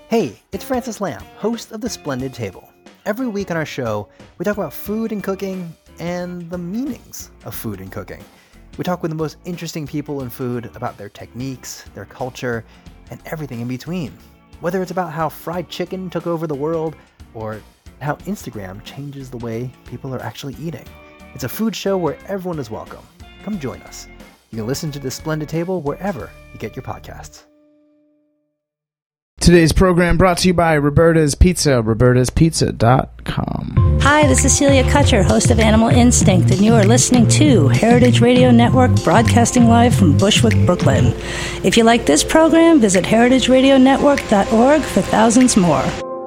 Hey, it's Francis Lamb, host of The Splendid Table. Every week on our show, we talk about food and cooking and the meanings of food and cooking. We talk with the most interesting people in food about their techniques, their culture, and everything in between. Whether it's about how fried chicken took over the world or how Instagram changes the way people are actually eating. It's a food show where everyone is welcome. Come join us. You can listen to The Splendid Table wherever you get your podcasts. Today's program brought to you by Roberta's Pizza, robertaspizza.com. Hi, this is Celia Kutcher, host of Animal Instinct, and you are listening to Heritage Radio Network, broadcasting live from Bushwick, Brooklyn. If you like this program, visit heritageradionetwork.org for thousands more.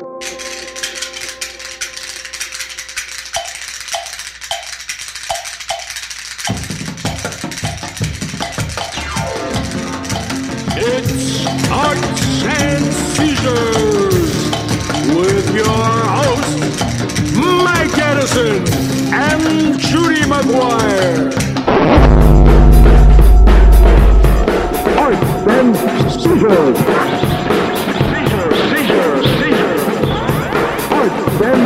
It's Arts and Seizures with your hosts, Mike Edison and Judy Maguire. Arts and Seizures. Seizures. Arts and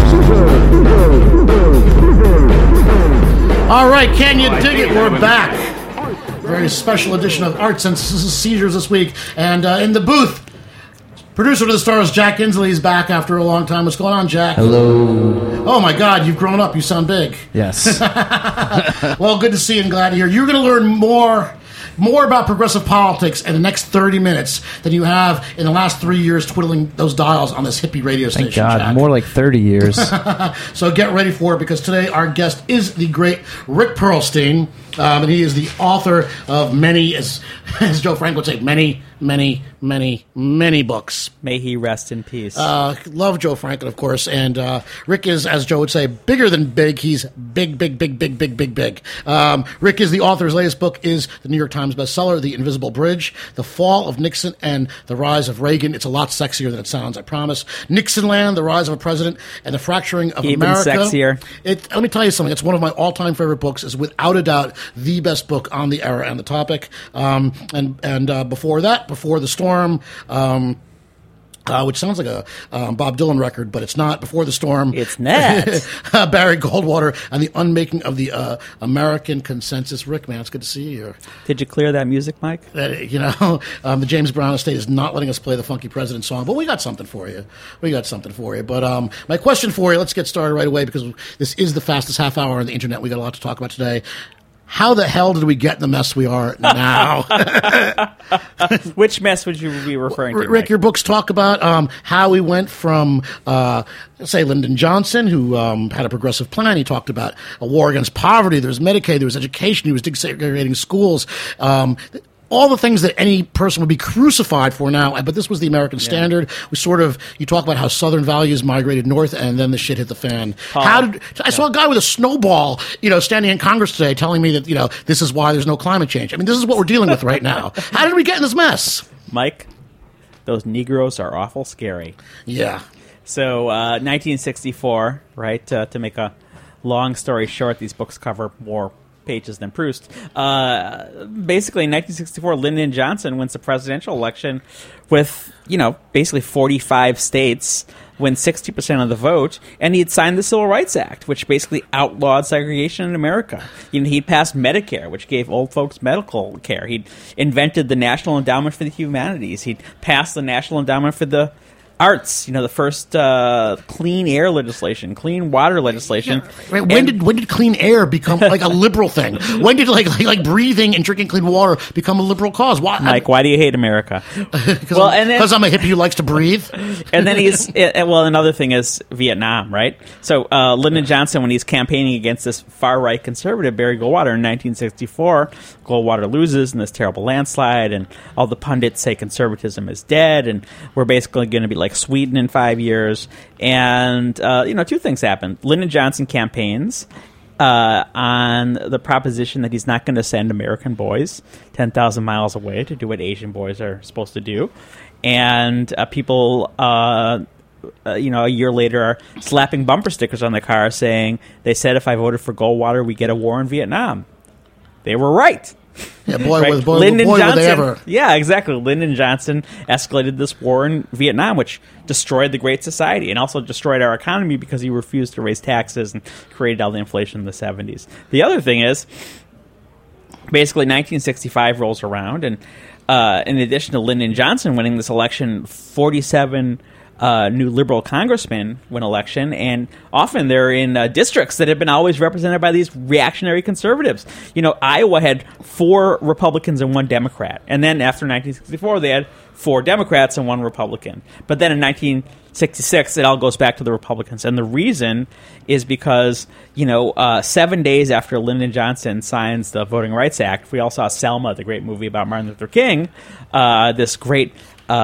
Seizures. All right, can you dig it? We're back. Very special edition of Arts and Seizures this week. And in the booth, producer to the stars, Jack Inslee, is back after a long time. What's going on, Jack? Hello. Oh, my God, you've grown up. You sound big. Yes. Well, good to see you and glad to hear. You're going to learn more about progressive politics in the next 30 minutes than you have in the last 3 years twiddling those dials on this hippie radio station. Thank God, Jack. more like 30 years. So get ready for it, because today our guest is the great Rick Perlstein, and he is the author of many, as Joe Frank would say, many books. May he rest in peace. Love Joe Franklin, of course, and Rick is, as Joe would say, bigger than big. He's big. Rick is the author. His latest book is the New York Times bestseller, The Invisible Bridge, The Fall of Nixon and the Rise of Reagan. It's a lot sexier than it sounds, I promise. Nixonland, The Rise of a President, and the Fracturing of Even America. sexier. Let me tell you something. It's one of my all-time favorite books. It's without a doubt the best book on the era and the topic. And before that, Before the Storm, which sounds like a Bob Dylan record, but it's not. Before the Storm. It's not. Barry Goldwater and the Unmaking of the American Consensus. Rick, man, it's good to see you. Did you clear that music, Mike? The James Brown estate is not letting us play the Funky President song, but we got something for you. But my question for you, let's get started right away, because this is the fastest half hour on the internet. We got a lot to talk about today. How the hell did we get in the mess we are now? Which mess would you be referring to, Rick, Mike? your books talk about how we went from, say, Lyndon Johnson, who had a progressive plan. He talked about a war against poverty. There was Medicaid. There was education. He was desegregating schools. All the things that any person would be crucified for now, but this was the American standard. You talk about how Southern values migrated north, and then the shit hit the fan. I saw a guy with a snowball, standing in Congress today telling me that, this is why there's no climate change. I mean, this is what we're dealing with right now. How did we get in this mess? Mike, those Negroes are awful scary. Yeah. So, 1964, right, to make a long story short, these books cover more pages than Proust. Basically, in 1964, Lyndon Johnson wins the presidential election with, basically 45 states, wins 60% of the vote, and he had signed the Civil Rights Act, which basically outlawed segregation in America. He'd passed Medicare, which gave old folks medical care. He'd invented the National Endowment for the Humanities. He'd passed the National Endowment for the Arts, the first clean air legislation, clean water legislation. Yeah, right. When did clean air become like a liberal thing? When did like breathing and drinking clean water become a liberal cause? Why, Mike, why do you hate America? Because I'm a hippie who likes to breathe. And then another thing is Vietnam, right? So Lyndon Johnson, when he's campaigning against this far-right conservative, Barry Goldwater, in 1964, Goldwater loses in this terrible landslide, and all the pundits say conservatism is dead, and we're basically going to be like Sweden in 5 years. And, two things happen. Lyndon Johnson campaigns on the proposition that he's not going to send American boys 10,000 miles away to do what Asian boys are supposed to do. And people, a year later are slapping bumper stickers on the car saying, they said if I voted for Goldwater, we get a war in Vietnam. They were right. Yeah, boy, Right? was boy, Lyndon boy were Johnson, they ever. Yeah, exactly. Lyndon Johnson escalated this war in Vietnam, which destroyed the Great Society and also destroyed our economy because he refused to raise taxes and created all the inflation in the 70s. The other thing is, basically 1965 rolls around, and in addition to Lyndon Johnson winning this election, 47 new liberal congressmen win election, and often they're in districts that have been always represented by these reactionary conservatives. You know, Iowa had 4 Republicans and 1 Democrat, and then after 1964 they had 4 Democrats and 1 Republican. But then in 1966 it all goes back to the Republicans, and the reason is because 7 days after Lyndon Johnson signs the Voting Rights Act, we all saw Selma, the great movie about Martin Luther King, this great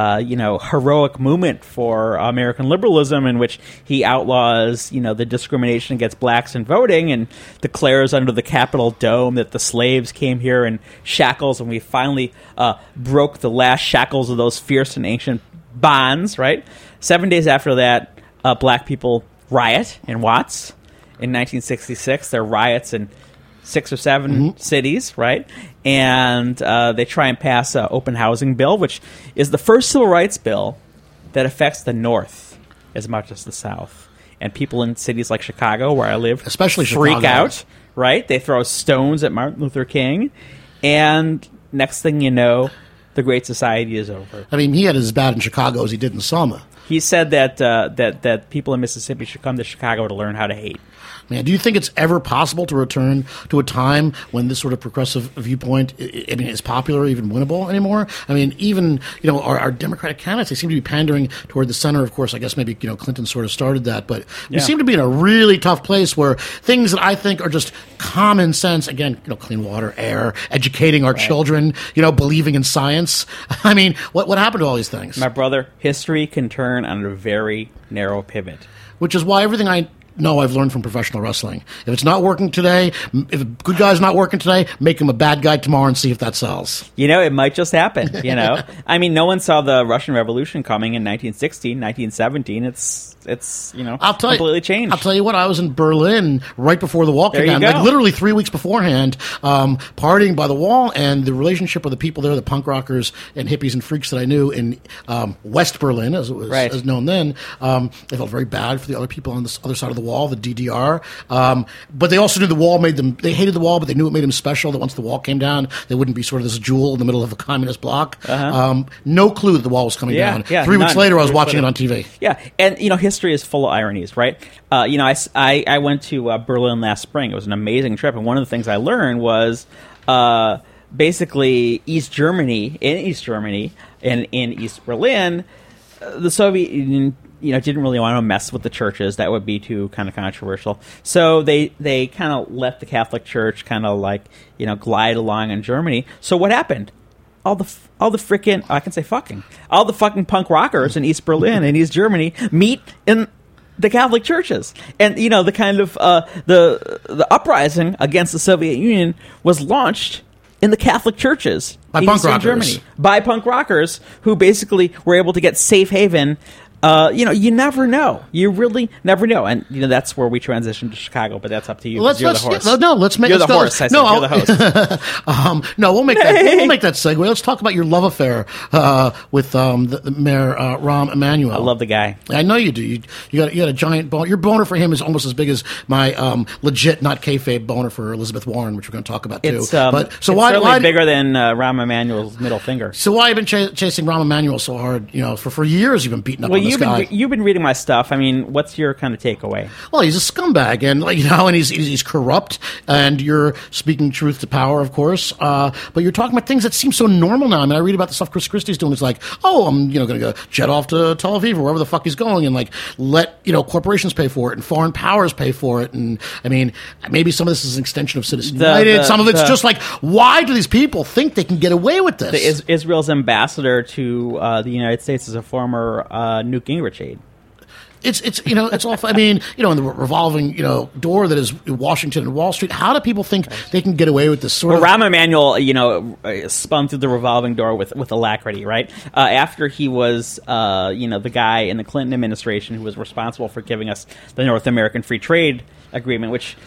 heroic movement for American liberalism in which he outlaws, the discrimination against blacks in voting and declares under the Capitol dome that the slaves came here in shackles and we finally broke the last shackles of those fierce and ancient bonds, right? 7 days after that, black people riot in Watts. In 1966, there are riots in 6 or 7 cities, right? And they try and pass an open housing bill, which is the first civil rights bill that affects the North as much as the South. And people in cities like Chicago, where I live, Especially freak Chicago. out, right? They throw stones at Martin Luther King. And next thing you know, the Great Society is over. I mean, he had it as bad in Chicago as he did in Selma. He said that people in Mississippi should come to Chicago to learn how to hate. Man, do you think it's ever possible to return to a time when this sort of progressive viewpoint, is popular, or even winnable anymore? I mean, even, our Democratic candidates, they seem to be pandering toward the center. Of course, I guess maybe, Clinton sort of started that, but we seem to be in a really tough place where things that I think are just common sense, again, clean water, air, educating our children, believing in science. I mean, what happened to all these things? My brother, history can turn on a very narrow pivot. Which is why everything I know I've learned from professional wrestling. If it's not working today, if a good guy's not working today, make him a bad guy tomorrow and see if that sells. It might just happen, I mean, no one saw the Russian Revolution coming in 1916, 1917. It's completely changed. I'll tell you what, I was in Berlin right before the wall came There you down, go. like literally 3 weeks beforehand, partying by the wall, and the relationship of the people there, the punk rockers and hippies and freaks that I knew in West Berlin, as it was as known then, they felt very bad for the other people on the other side of the wall, the DDR. But they also knew the wall they hated the wall, but they knew it made them special, that once the wall came down, they wouldn't be sort of this jewel in the middle of a communist block. No clue that the wall was coming down. 3 weeks later, I was watching it on TV. Yeah, and history is full of ironies, right? I went to Berlin last spring. It was an amazing trip, and one of the things I learned was basically in East Germany and in East Berlin, the Soviet Union didn't really want to mess with the churches. That would be too kind of controversial. So they kind of let the Catholic Church kind of glide along in Germany. So what happened? All the freaking, I can say fucking, all the fucking punk rockers in East Berlin and East Germany meet in the Catholic churches. And, the kind of, the uprising against the Soviet Union was launched in the Catholic churches by in punk Eastern rockers. Germany. By punk rockers who basically were able to get safe haven. You never know. You really never know. And, that's where we transition to Chicago, but that's up to you. You're the horse. You're the horse. I said you're the host. No, we'll make that segue. Let's talk about your love affair with the Mayor Rahm Emanuel. I love the guy. I know you do. You got a giant boner. Your boner for him is almost as big as my legit, not kayfabe boner for Elizabeth Warren, which we're going to talk about too. It's certainly bigger than Rahm Emanuel's middle finger. So why have you been chasing Rahm Emanuel so hard? For years you've been beating up on this guy. You've been reading my stuff. I mean, what's your kind of takeaway? Well, he's a scumbag, and and he's corrupt, and you're speaking truth to power, of course. But you're talking about things that seem so normal now. I mean, I read about the stuff Chris Christie's doing. It's like, I'm going to go jet off to Tel Aviv or wherever the fuck he's going, and let corporations pay for it and foreign powers pay for it. And I mean, maybe some of this is an extension of Citizens United. Some of it's just like, why do these people think they can get away with this? Israel's ambassador to the United States is a former Newt Gingrich aide. It's awful. I mean, in the revolving, door that is Washington and Wall Street, how do people think they can get away with this sort of... Rahm Emanuel, spun through the revolving door with alacrity, right? After he was, the guy in the Clinton administration who was responsible for giving us the North American Free Trade Agreement, which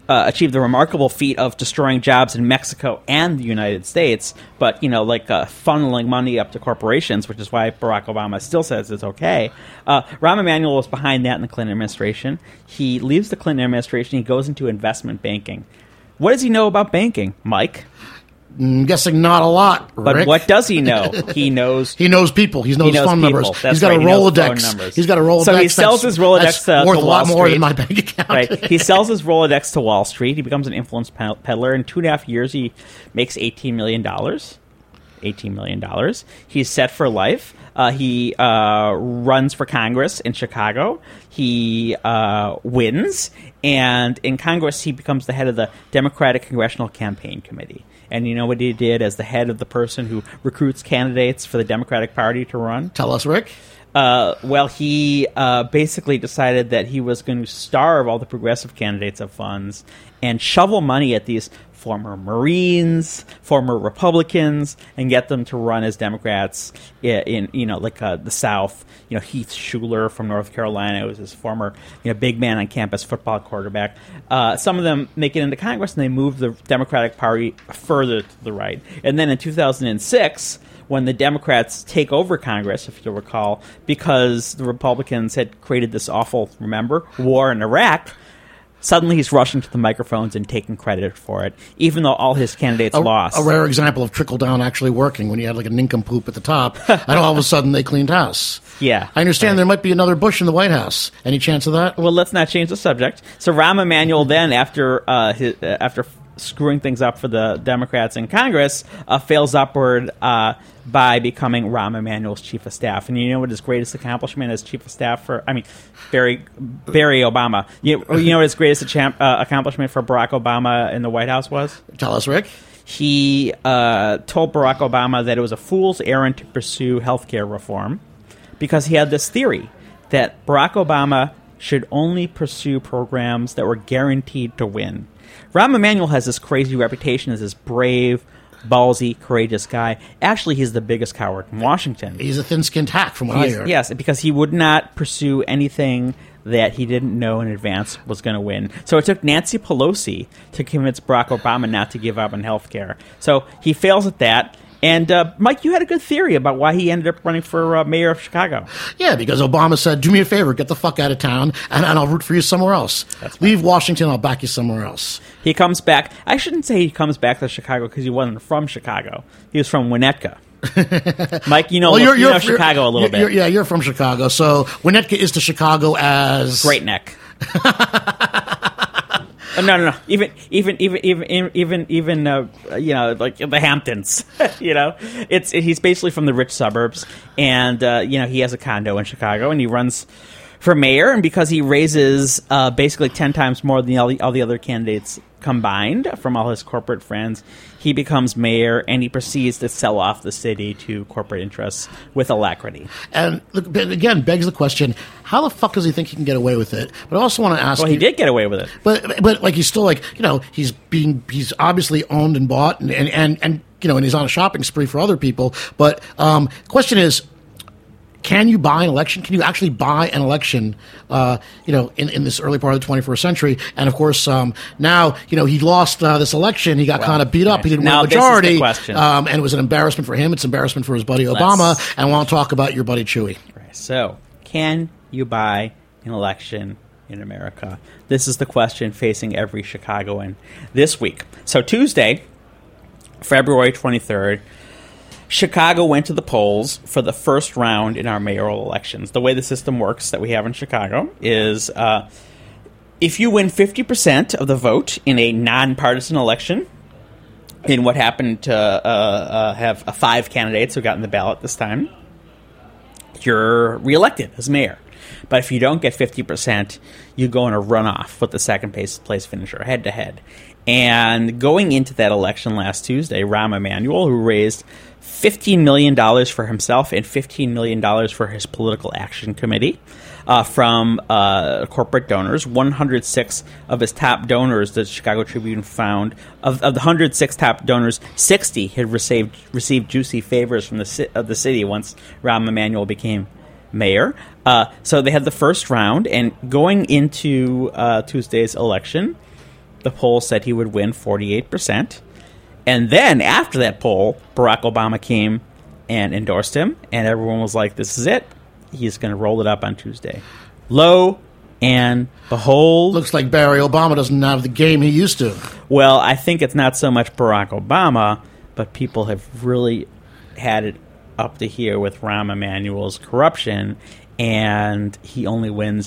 achieved the remarkable feat of destroying jobs in Mexico and the United States, but, funneling money up to corporations, which is why Barack Obama still says it's okay. Rahm Emanuel was behind that in the Clinton administration. He leaves the Clinton administration. He goes into investment banking. What does he know about banking, Mike? I'm guessing not a lot, But Rick. what does he know? He knows people. He knows phone numbers. That's He's got right, a he knows phone Rolodex. numbers. He's got a Rolodex. So he sells his Rolodex that's worth to a lot Wall more Street. than my bank account. Right. He sells his Rolodex to Wall Street. He becomes an influence peddler. In 2.5 years, he makes $18 million. $18 million. He's set for life. He runs for Congress in Chicago. He wins. And in Congress, he becomes the head of the Democratic Congressional Campaign Committee. And you know what he did as the head of the person who recruits candidates for the Democratic Party to run? Tell us, Rick. He basically decided that he was going to starve all the progressive candidates of funds and shovel money at these former Marines, former Republicans, and get them to run as Democrats in the South. Heath Schuler from North Carolina was his former big man on campus football quarterback. Some of them make it into Congress, and they move the Democratic Party further to the right. And then in 2006, when the Democrats take over Congress, if you'll recall, because the Republicans had created this awful, war in Iraq, suddenly he's rushing to the microphones and taking credit for it, even though all his candidates lost. A rare example of trickle-down actually working when you had like a nincompoop at the top, and all of a sudden they cleaned house. Yeah. I understand there might be another Bush in the White House. Any chance of that? Well, let's not change the subject. So Rahm Emanuel then, after screwing things up for the Democrats in Congress, fails upward by becoming Rahm Emanuel's chief of staff. And you know what his greatest accomplishment as chief of staff Barry Obama. You know what his greatest accomplishment for Barack Obama in the White House was? Tell us, Rick. He told Barack Obama that it was a fool's errand to pursue health care reform because he had this theory that Barack Obama should only pursue programs that were guaranteed to win. Rahm Emanuel has this crazy reputation as this brave, ballsy, courageous guy. Actually, he's the biggest coward in Washington. He's a thin-skinned hack, from what I hear. Yes, because he would not pursue anything that he didn't know in advance was going to win. So it took Nancy Pelosi to convince Barack Obama not to give up on health care. So he fails at that. And, Mike, you had a good theory about why he ended up running for mayor of Chicago. Yeah, because Obama said, do me a favor, get the fuck out of town, and I'll root for you somewhere else. That's right. Leave Washington, I'll back you somewhere else. He comes back. I shouldn't say he comes back to Chicago because he wasn't from Chicago. He was from Winnetka. Mike, you know Chicago a little bit. You're from Chicago, so Winnetka is to Chicago as... Great Neck. No. Even like the Hamptons. He's basically from the rich suburbs, and he has a condo in Chicago, and he runs for mayor. And because he raises basically 10 times more than all the other candidates combined from all his corporate friends, he becomes mayor, and he proceeds to sell off the city to corporate interests with alacrity. And look, again, begs the question: how the fuck does he think he can get away with it? But I also want to ask. Well, he did get away with it, but like he's still he's obviously owned and bought, and he's on a shopping spree for other people. But question is, can you buy an election? Can you actually buy an election, in this early part of the 21st century? And, of course, now, he lost this election. He got kind of beat up. Right. He didn't win the majority. This is the question. And it was an embarrassment for him. It's embarrassment for his buddy Obama. And I want to talk about your buddy Chewy. Right. So, can you buy an election in America? This is the question facing every Chicagoan this week. So, Tuesday, February 23rd, Chicago went to the polls for the first round in our mayoral elections. The way the system works that we have in Chicago is if you win 50% of the vote in a nonpartisan election, in what happened to have 5 candidates who got in the ballot this time, you're reelected as mayor. But if you don't get 50%, you go in a runoff with the second place finisher, head-to-head. And going into that election last Tuesday, Rahm Emanuel, who raised $15 million for himself and $15 million for his political action committee from corporate donors. 106 of his top donors, the Chicago Tribune found, of the 106 top donors, 60 had received juicy favors from the city once Rahm Emanuel became mayor. So they had the first round, and going into Tuesday's election, the poll said he would win 48%. And then after that poll, Barack Obama came and endorsed him, and everyone was like, this is it. He's going to roll it up on Tuesday. Lo and behold. Looks like Barry Obama doesn't have the game he used to. Well, I think it's not so much Barack Obama, but people have really had it up to here with Rahm Emanuel's corruption, and he only wins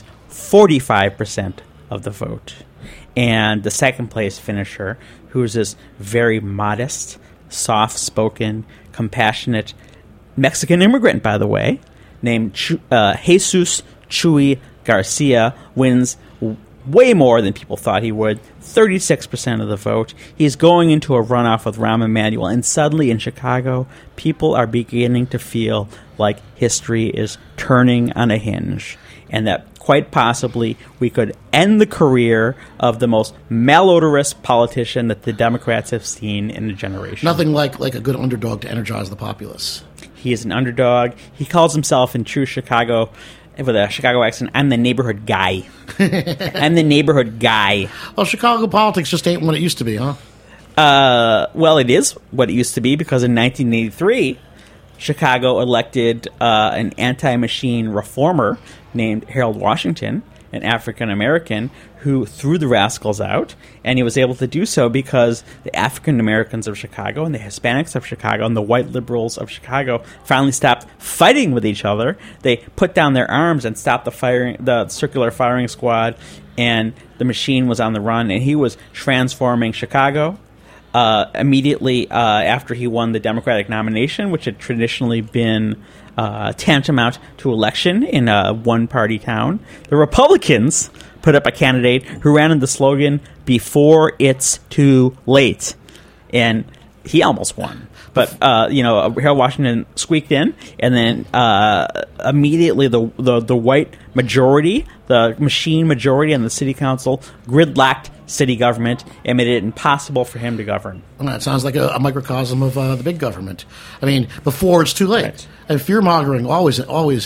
45% of the vote. And the second place finisher, who's this very modest, soft-spoken, compassionate Mexican immigrant, by the way, named Jesus Chuy Garcia, wins way more than people thought he would, 36% of the vote. He's going into a runoff with Rahm Emanuel, and suddenly in Chicago, people are beginning to feel like history is turning on a hinge, and that quite possibly we could end the career of the most malodorous politician that the Democrats have seen in a generation. Nothing like a good underdog to energize the populace. He is an underdog. He calls himself in true Chicago, with a Chicago accent, I'm the neighborhood guy. I'm the neighborhood guy. Well, Chicago politics just ain't what it used to be, huh? Well, it is what it used to be, because in 1983, Chicago elected an anti-machine reformer named Harold Washington, an African-American, who threw the rascals out, and he was able to do so because the African-Americans of Chicago and the Hispanics of Chicago and the white liberals of Chicago finally stopped fighting with each other. They put down their arms and stopped the circular firing squad, and the machine was on the run, and he was transforming Chicago. Immediately after he won the Democratic nomination, which had traditionally been tantamount to election in a one-party town, the Republicans put up a candidate who ran in the slogan, "Before it's too late," and he almost won. But Harold Washington squeaked in, and then immediately the white majority, the machine majority on the city council, gridlocked city government and made it impossible for him to govern. Well, that sounds like a microcosm of the big government. I mean, before it's too late. Right. And fear-mongering always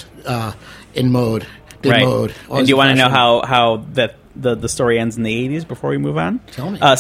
in mode. Right. Mode. And do you want to know how the story ends in the 80s before we move on? Tell me.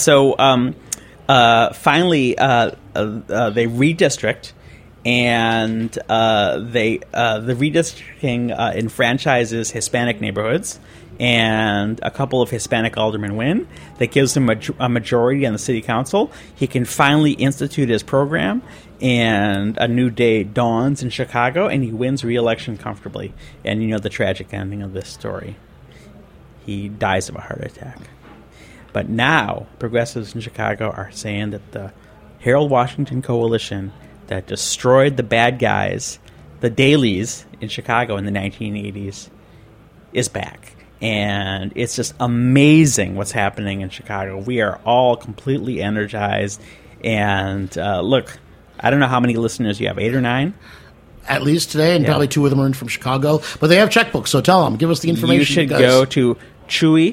Finally, they redistrict, and the redistricting enfranchises Hispanic neighborhoods, and a couple of Hispanic aldermen win. That gives him a majority on the city council. He can finally institute his program, and a new day dawns in Chicago, and he wins re-election comfortably. And you know the tragic ending of this story. He dies of a heart attack. But now, progressives in Chicago are saying that the Harold Washington coalition that destroyed the bad guys, the Dailies in Chicago in the 1980s, is back. And it's just amazing what's happening in Chicago. We are all completely energized. And look, I don't know how many listeners you have, 8 or 9? At least today, and probably 2 of them are in from Chicago. But they have checkbooks, so tell them. Give us the information. You should go to Chuy,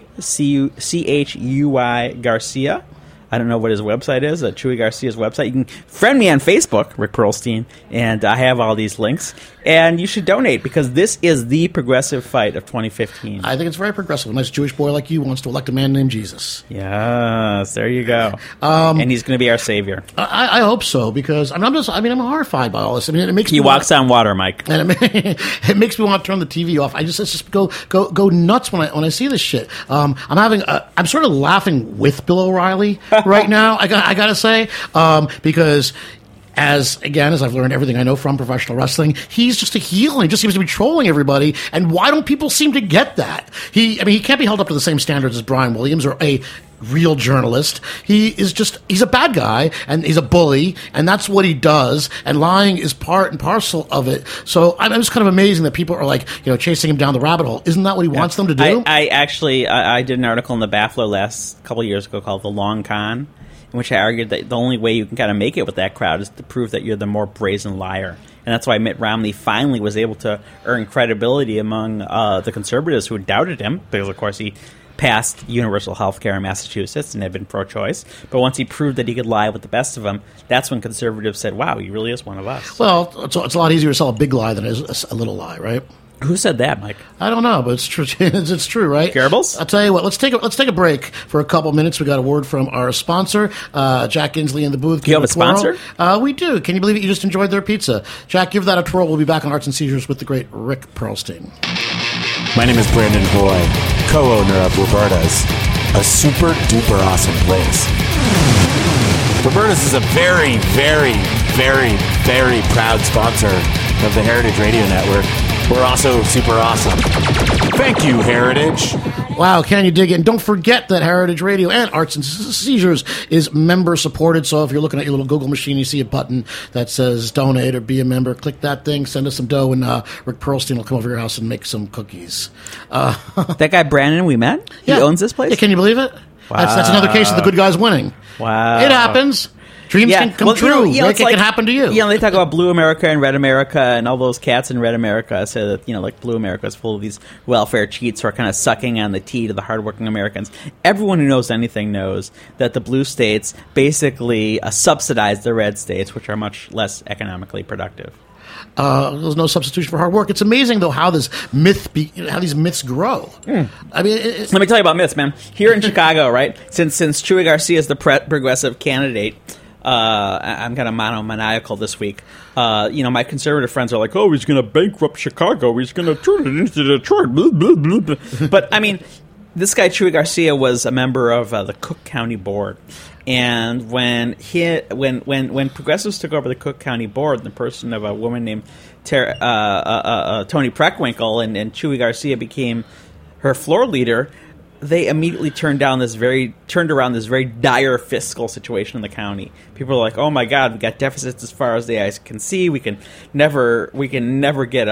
Chuy Garcia. I don't know what his website is, Chuy Garcia's website. You can friend me on Facebook, Rick Perlstein, and I have all these links. And you should donate, because this is the progressive fight of 2015. I think it's very progressive. A nice Jewish boy like you wants to elect a man named Jesus. Yes, there you go. And he's going to be our savior. I hope so, because I'm horrified by all this. I mean, it makes he walks on water, Mike, and it makes me want to turn the TV off. I just go nuts when I see this shit. I'm sort of laughing with Bill O'Reilly right now. I got to say, because as I've learned everything I know from professional wrestling, he's just a heel, and he just seems to be trolling everybody. And why don't people seem to get that? He can't be held up to the same standards as Brian Williams or a real journalist. He's a bad guy, and he's a bully, and that's what he does, and lying is part and parcel of it. So I'm just kind of amazing that people are chasing him down the rabbit hole. Isn't that what he wants them to do? I did an article in the Baffler last couple of years ago called The Long Con, in which I argued that the only way you can kind of make it with that crowd is to prove that you're the more brazen liar. And that's why Mitt Romney finally was able to earn credibility among the conservatives who had doubted him, because, of course, he passed universal health care in Massachusetts and had been pro-choice. But once he proved that he could lie with the best of them, that's when conservatives said, wow, he really is one of us. Well, it's a lot easier to sell a big lie than it is a little lie, right? Who said that, Mike? I don't know, but it's true. It's true, right? Goebbels? I'll tell you what. Let's take a break for a couple minutes. We got a word from our sponsor, Jack Inslee in the booth. Do you have a sponsor? We do. Can you believe it? You just enjoyed their pizza. Jack, give that a twirl. We'll be back on Arts and Seizures with the great Rick Perlstein. My name is Brandon Boy, co-owner of Roberta's, a super duper awesome place. Roberta's is a very, very, very, very proud sponsor of the Heritage Radio Network. We're also super awesome. Thank you, Heritage. Wow, can you dig it? And don't forget that Heritage Radio and Arts and Seizures is member-supported, so if you're looking at your little Google machine, you see a button that says donate or be a member, click that thing, send us some dough, and Rick Perlstein will come over your house and make some cookies. That guy Brandon we met? He owns this place? Yeah, can you believe it? Wow. That's another case of the good guys winning. Wow. It happens. Dreams can come true. It can happen to you. They talk about Blue America and Red America and all those cats in Red America say that, like Blue America is full of these welfare cheats who are kind of sucking on the teat of the hardworking Americans. Everyone who knows anything knows that the blue states basically subsidize the red states, which are much less economically productive. There's no substitution for hard work. It's amazing, though, how this how these myths grow. I mean, let me tell you about myths, man. Here in Chicago, right? Since Chuy Garcia is the progressive candidate, I'm kind of monomaniacal this week. My conservative friends are like, "Oh, he's going to bankrupt Chicago. He's going to turn it into Detroit." Blah, blah, blah, blah. But I mean, this guy Chuy Garcia was a member of the Cook County Board. And when progressives took over the Cook County Board in the person of a woman named Tony Preckwinkle and Chuy Garcia became her floor leader, they immediately turned around this very dire fiscal situation in the county. People are like, "Oh my God, we got deficits as far as the eyes can see. We can never get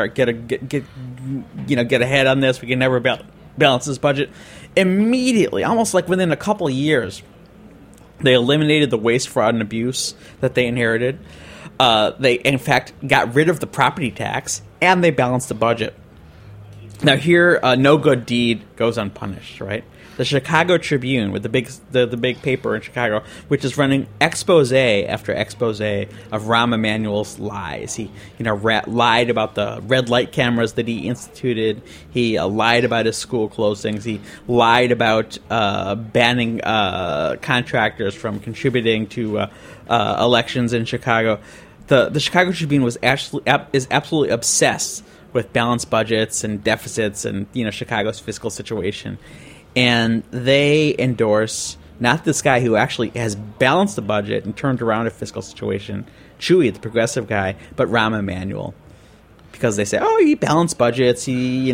ahead on this. We can never balance this budget." Immediately, almost like within a couple of years, they eliminated the waste, fraud, and abuse that they inherited. They, in fact, got rid of the property tax, and they balanced the budget. Now here, no good deed goes unpunished, right? The Chicago Tribune, with the big paper in Chicago, which is running expose after expose of Rahm Emanuel's lies. He, lied about the red light cameras that he instituted. He lied about his school closings. He lied about banning contractors from contributing to elections in Chicago. The Chicago Tribune is absolutely obsessed with balanced budgets and deficits and Chicago's fiscal situation. And they endorse not this guy who actually has balanced the budget and turned around a fiscal situation, Chuy, the progressive guy, but Rahm Emanuel, because they say, "Oh, he balanced budgets. He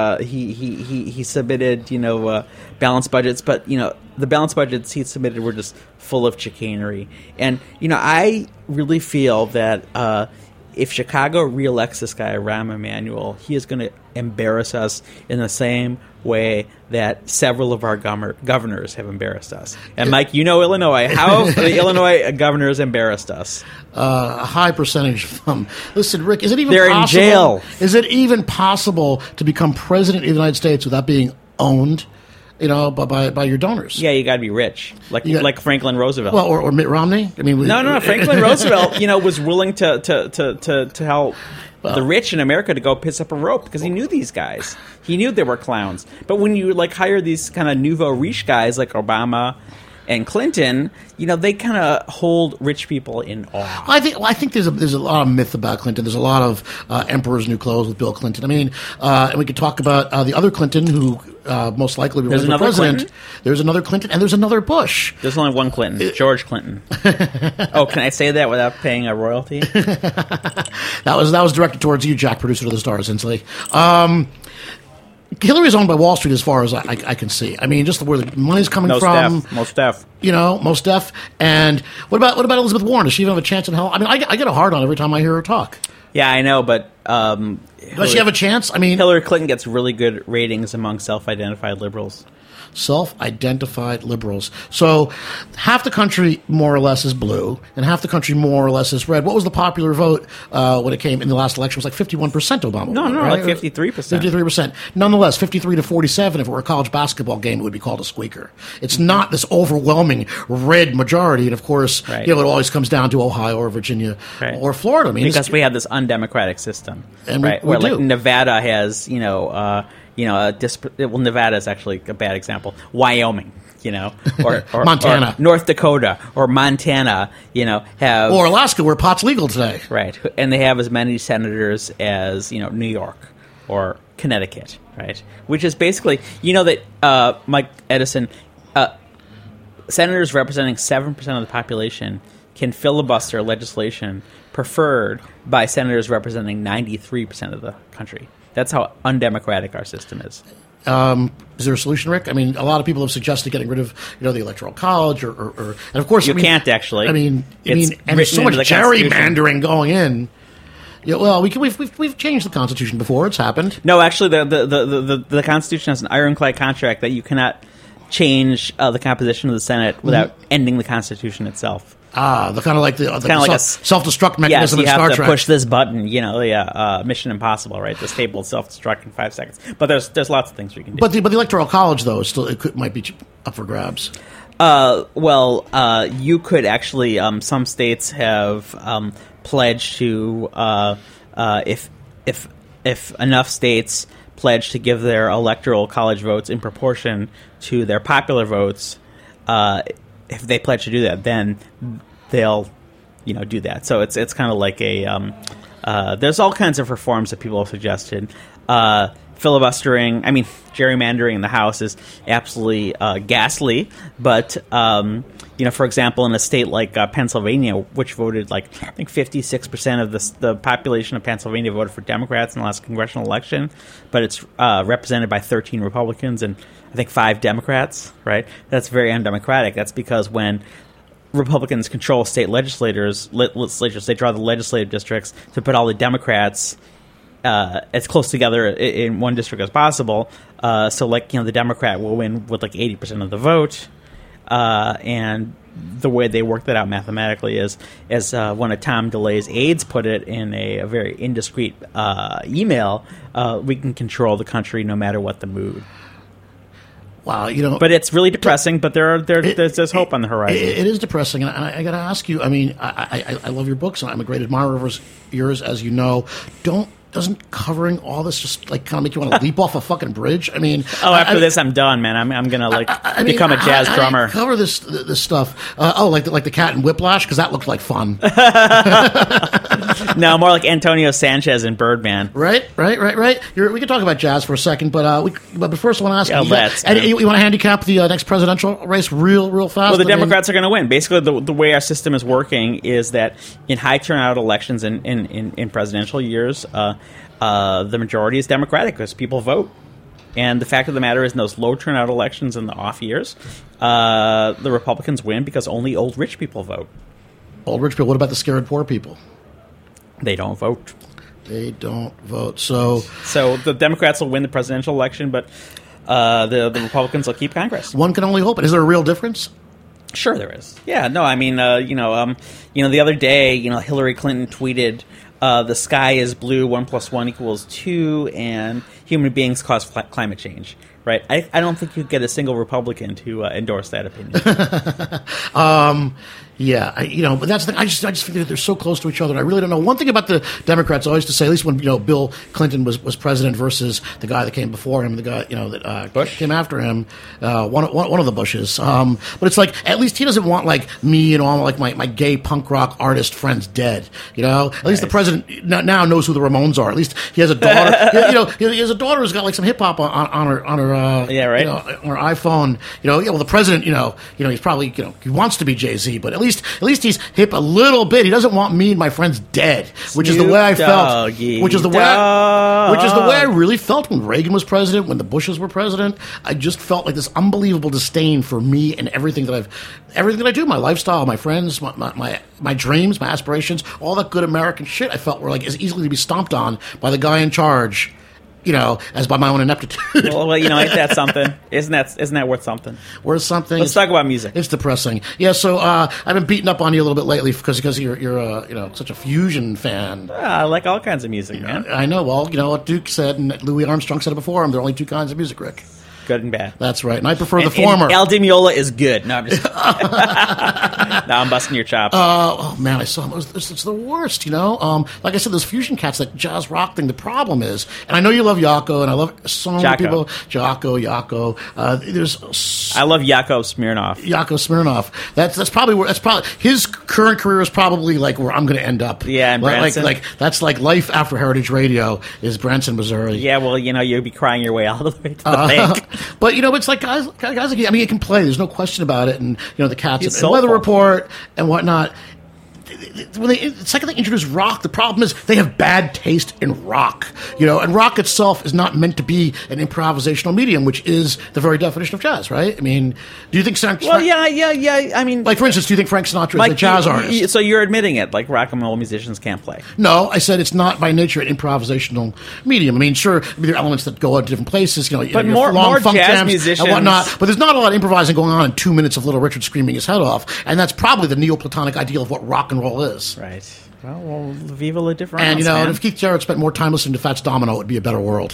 submitted balanced budgets, but the balanced budgets he submitted were just full of chicanery." And I really feel that if Chicago reelects this guy, Rahm Emanuel, he is going to embarrass us in the same way that several of our governors have embarrassed us. And Mike, Illinois. How have the Illinois governors embarrassed us? A high percentage of them. Listen, Rick, is it even They're possible? In jail. Is it even possible to become president of the United States without being owned? By your donors. Yeah, you got to be rich, like Franklin Roosevelt. Well, or Mitt Romney. I mean, no. Franklin Roosevelt, was willing to help the rich in America to go piss up a rope because he knew these guys. He knew they were clowns. But when you hire these kind of nouveau riche guys like Obama and Clinton, they kind of hold rich people in awe. I think there's a lot of myth about Clinton. There's a lot of emperor's new clothes with Bill Clinton. I mean, and we could talk about the other Clinton who most likely will be running for president. Clinton? There's another Clinton, and there's another Bush. There's only one Clinton, George Clinton. Oh, can I say that without paying a royalty? That was directed towards you, Jack, producer of the Stars, Inslee. Hillary's owned by Wall Street as far as I can see. I mean, just where the money's coming from. Most deaf. Most deaf. And what about Elizabeth Warren? Does she even have a chance in hell? I mean, I get a hard on every time I hear her talk. Yeah, I know, but does she have a chance? I mean, Hillary Clinton gets really good ratings among self-identified liberals. Self-identified liberals. So half the country more or less is blue, and half the country more or less is red. What was the popular vote when it came in the last election? It was like 51% Obama. No, won, no, right? like 53%. 53%. Nonetheless, 53 to 47, if it were a college basketball game, it would be called a squeaker. It's not this overwhelming red majority, and of course, Right. it always comes down to Ohio or Virginia or Florida. I mean, Because we have this undemocratic system, And right? we Where do. like Nevada has, Nevada is actually a bad example. Wyoming, or Montana. or North Dakota, or Montana, have or Alaska, where pot's legal today. right, and they have as many senators as New York or Connecticut, right? Which is basically, that Mike Edison, senators representing 7% of the population can filibuster legislation preferred by senators representing 93% of the country. That's how undemocratic our system is. Is there a solution, Rick? I mean, a lot of people have suggested getting rid of, the Electoral College, or and of course, You can't actually. and It's there's so written much into the Constitution. gerrymandering going in. Yeah, well, we've changed the Constitution before. It's happened. No, actually, the Constitution has an ironclad contract that you cannot change the composition of the Senate without ending the Constitution itself. The kind of like the like a self-destruct Yes, mechanism you in have Star to Trek. push this button. Mission Impossible, right? This table will self-destruct in 5 seconds. But there's lots of things we can do. But the Electoral College, though, might be up for grabs. You could actually. Some states have pledged to if enough states pledge to give their electoral college votes in proportion to their popular votes. If they pledge to do that, then they'll, do that. So it's kind of like a. There's all kinds of reforms that people have suggested. Filibustering, gerrymandering in the House is absolutely ghastly. But for example, in a state like Pennsylvania, which voted I think 56% of the population of Pennsylvania voted for Democrats in the last congressional election, but it's represented by 13 Republicans and I think 5 Democrats. Right? That's very undemocratic. That's because when Republicans control state legislatures, they draw the legislative districts to put all the Democrats as close together in one district as possible. The Democrat will win with 80% of the vote. And the way they work that out mathematically is, as one of Tom DeLay's aides put it in a very indiscreet email, we can control the country no matter what the mood. Wow, But it's really depressing. But there's hope on the horizon. It is depressing, and I got to ask you. I love your books, and I'm a great admirer of yours, as you know. Doesn't covering all this just kind of make you want to leap off a fucking bridge? After this, I'm done, man. I'm gonna become a jazz drummer. I cover this stuff. Like the cat in Whiplash, because that looked like fun. No, more like Antonio Sanchez in Birdman. Right. We can talk about jazz for a second, but first I want to ask you. Let's. You want to handicap the next presidential race real fast? Well, the Democrats are going to win. Basically, the way our system is working is that in high turnout elections in presidential years, the majority is Democratic because people vote. And the fact of the matter is, in those low turnout elections in the off years, the Republicans win because only old rich people vote. Old rich people. What about the scared poor people? They don't vote. They don't vote. So the Democrats will win the presidential election, but the Republicans will keep Congress. One can only hope. And is there a real difference? Sure, there is. Yeah, no, the other day, Hillary Clinton tweeted, "The sky is blue. 1 + 1 = 2, and human beings cause climate change." Right? I don't think you get a single Republican to endorse that opinion. Yeah, but that's the thing. I just think that they're so close to each other. And I really don't know. One thing about the Democrats, I always to say, at least when Bill Clinton was president versus the guy that came before him, the guy that Bush came after him, one of the Bushes. But it's at least he doesn't want me and all my gay punk rock artist friends dead. At least the president now knows who the Ramones are. At least he has a daughter. He has a daughter who's got some hip hop on her on her on her iPhone. The president. He's probably he wants to be Jay-Z, but at least he's hip a little bit. He doesn't want me and my friends dead, which is the way I felt. Which is the way I really felt when Reagan was president, when the Bushes were president. I just felt like this unbelievable disdain for me and everything that I do, my lifestyle, my friends, my dreams, my aspirations, all that good American shit. I felt were is easily to be stomped on by the guy in charge. as by my own ineptitude. Well, ain't that something? Isn't that worth something? Worth something. Let's talk about music. It's depressing. Yeah, so I've been beating up on you a little bit lately because you're such a fusion fan. I like all kinds of music, man. I know. Well, what Duke said and Louis Armstrong said it before. There are only two kinds of music, Rick. Good and bad. That's right, and I prefer the former. And El Di Meola is good. No, I'm just. Now I'm busting your chops. Oh man, I saw him. It's the worst, Like I said, those fusion cats, that jazz rock thing. The problem is, and I know you love Yako, and I love so many people. Yako. I love Yakov Smirnoff. That's probably his current career is probably like where I'm going to end up. Yeah, in Branson. Like that's like life after Heritage Radio is Branson, Missouri. Yeah, well, you'll be crying your way all the way to the bank. But it's like guys like, he can play. There's no question about it. And the Cats and Weather Report and whatnot. When the second they introduce rock, the problem is they have bad taste in rock. And rock itself is not meant to be an improvisational medium, which is the very definition of jazz, right? I mean, do you think yeah. I mean, like for instance, do you think Frank Sinatra is a jazz artist? So you're admitting it, like rock and roll musicians can't play? No, I said it's not by nature an improvisational medium. I mean, sure, there are elements that go out to different places. But more funk jazz jams musicians and whatnot. But there's not a lot of improvising going on in 2 minutes of Little Richard screaming his head off, and that's probably the Neoplatonic ideal of what rock and roll is. Right. Well, Viva la Difference. And if Keith Jarrett spent more time listening to Fats Domino, it would be a better world.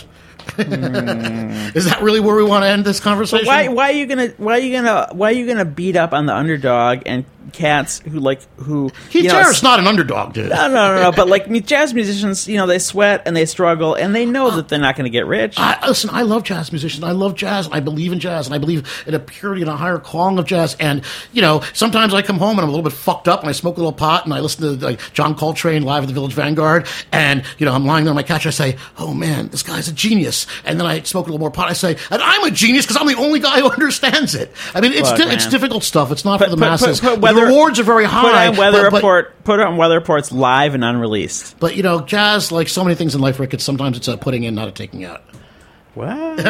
Is that really where we want to end this conversation? Why are you gonna beat up on the underdog and cats who Keith Jarrett's not an underdog, dude. No. But jazz musicians, they sweat and they struggle and they know that they're not going to get rich. Listen, I love jazz musicians. I love jazz. And I believe in jazz, and I believe in a purity and a higher calling of jazz. And sometimes I come home and I'm a little bit fucked up, and I smoke a little pot, and I listen to John Coltrane live at the Village Vanguard, and I'm lying there on my couch. And I say, "Oh man, this guy's a genius." And then I smoke a little more pot. I say, "And I'm a genius because I'm the only guy who understands it." I mean, it's difficult stuff. It's not for the masses. The rewards are very high. Put on Weather Report's live and unreleased. But so many things in life, Rick, sometimes it's a putting in, not a taking out. What?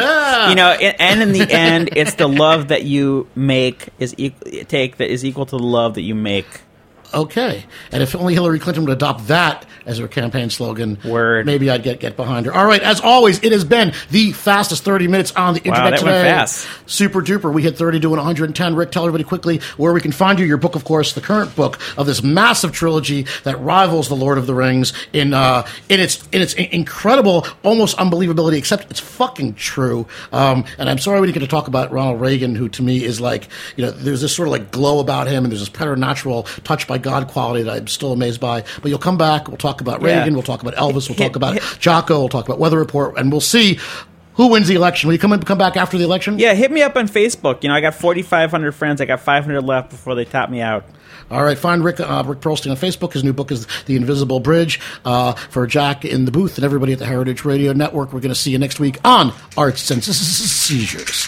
And in the end, it's the love that you make that is equal to the love that you make. Okay. And if only Hillary Clinton would adopt that as her campaign slogan, maybe I'd get behind her. All right, as always, it has been the fastest 30 minutes on the internet today. Went fast. Super duper. We hit 30 doing 110. Rick, tell everybody quickly where we can find you. Your book, of course, the current book of this massive trilogy that rivals The Lord of the Rings in its incredible, almost unbelievability, except it's fucking true. And I'm sorry we didn't get to talk about Ronald Reagan, who to me is like, there's this sort of glow about him, and there's this preternatural touch by God quality that I'm still amazed by. But you'll come back. We'll talk about Reagan. We'll talk about Elvis. We'll talk about Jocko. We'll talk about Weather Report. And we'll see who wins the election. Will you come back after the election? Yeah, hit me up on Facebook. I got 4,500 friends. I got 500 left before they top me out. All right, find Rick Perlstein on Facebook. His new book is The Invisible Bridge. For Jack in the booth and everybody at the Heritage Radio Network, we're going to see you next week on Arts and Seizures.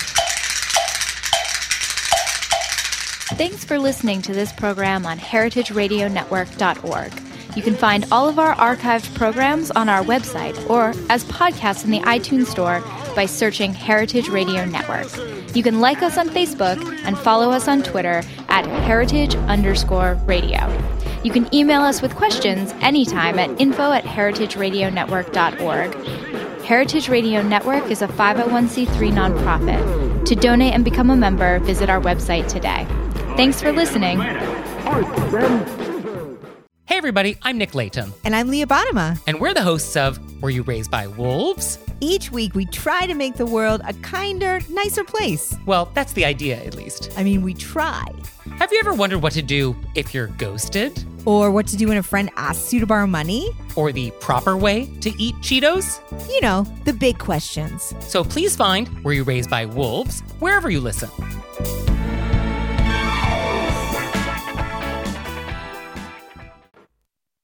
Thanks for listening to this program on heritageradionetwork.org. You can find all of our archived programs on our website or as podcasts in the iTunes Store by searching Heritage Radio Network. You can like us on Facebook and follow us on Twitter at heritage_radio. You can email us with questions anytime at info@heritageradionetwork.org. Heritage Radio Network is a 501c3 nonprofit. To donate and become a member, visit our website today. Thanks for listening. Hey everybody, I'm Nick Layton. And I'm Leah Bottima. And we're the hosts of Were You Raised by Wolves? Each week we try to make the world a kinder, nicer place. Well, that's the idea, at least. I mean, we try. Have you ever wondered what to do if you're ghosted? Or what to do when a friend asks you to borrow money? Or the proper way to eat Cheetos? You know, the big questions. So please find Were You Raised by Wolves wherever you listen.